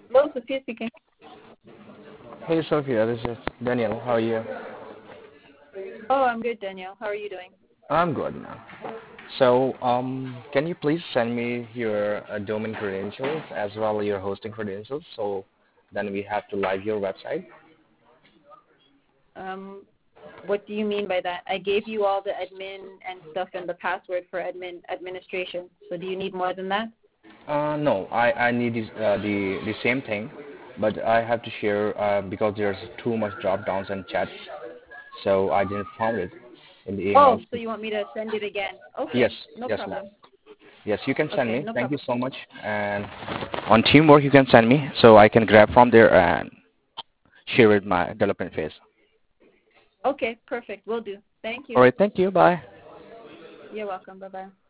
Hello, Sophia speaking. Hey Sophia, this is Daniel. How are you? Oh, I'm good, Danielle. How are you doing? I'm good now. Can you please send me your domain credentials as well as your hosting credentials so then we have to live your website? Um, what do you mean by that? I gave you all the admin and stuff and the password for administration. So do you need more than that? No, I need the same thing, but I have to share because there's too much drop downs and chats, so I didn't find it in the emails. Oh, so you want me to send it again? Yes, Okay, no yes, ma'am. problem. Yes, you can send Okay, me. no Thank you problem. so much. And on Teamwork, you can send me so I can grab from there and share with my development phase. Okay, perfect. Will do. Thank All you. right, thank you. Bye. You're welcome. Bye-bye.